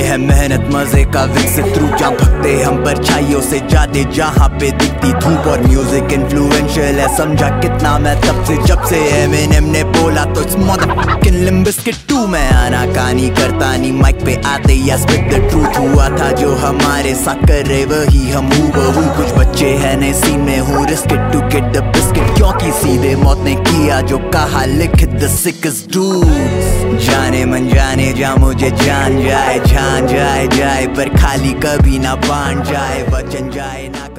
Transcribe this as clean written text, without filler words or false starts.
है मेहनत मजे का विकसित रूप, जहाँ भगते हम परछाइयों से जाते, जहाँ पे दिखती धूप। और म्यूजिक इन्फ्लुएंशियल है, समझा कितना मैं तब से जब से एमिनेम ने बोला तो इट्स मदरफकिंग लिम्ब बिज़किट 2। मैं आना कहानी करता नहीं माइक पे आते या स्पिट द ट्रूथ। हुआ था जो हमारे साथ कर रहे वही हम हूबहू। कुछ बच्चे हैं नए सीन में, हूँ risk it to get the biscuit, क्योंकि सीधे मौत ने किया जो कहा, लिख द सिकेस्ट डूड्स। जाने मन जाने जा मुझे जान जाए, जाए पर खाली कभी ना बांट जाए, वचन जाए ना।